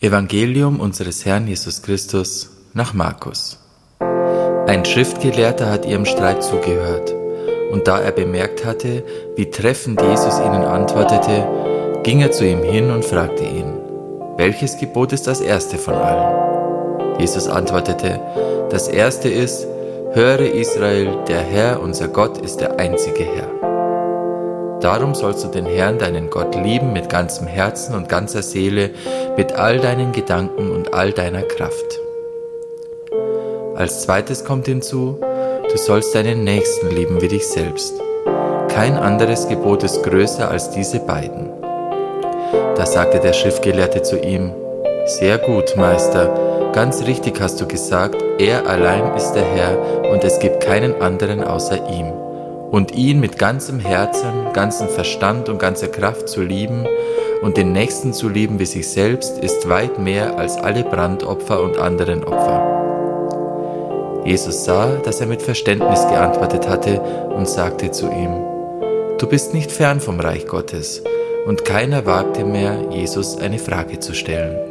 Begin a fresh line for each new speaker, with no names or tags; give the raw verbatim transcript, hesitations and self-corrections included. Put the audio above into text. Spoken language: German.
Evangelium unseres Herrn Jesus Christus nach Markus. Ein Schriftgelehrter hat ihrem Streit zugehört, und da er bemerkt hatte, wie treffend Jesus ihnen antwortete, ging er zu ihm hin und fragte ihn: Welches Gebot ist das erste von allen? Jesus antwortete: Das erste ist: Höre Israel, der Herr, unser Gott, ist der einzige Herr. Darum sollst du den Herrn, deinen Gott, lieben mit ganzem Herzen und ganzer Seele, mit all deinen Gedanken und all deiner Kraft. Als zweites kommt hinzu: Du sollst deinen Nächsten lieben wie dich selbst. Kein anderes Gebot ist größer als diese beiden. Da sagte der Schriftgelehrte zu ihm: Sehr gut, Meister, ganz richtig hast du gesagt, er allein ist der Herr und es gibt keinen anderen außer ihm. Und ihn mit ganzem Herzen, ganzem Verstand und ganzer Kraft zu lieben und den Nächsten zu lieben wie sich selbst, ist weit mehr als alle Brandopfer und anderen Opfer. Jesus sah, dass er mit Verständnis geantwortet hatte und sagte zu ihm: Du bist nicht fern vom Reich Gottes. Und keiner wagte mehr, Jesus eine Frage zu stellen.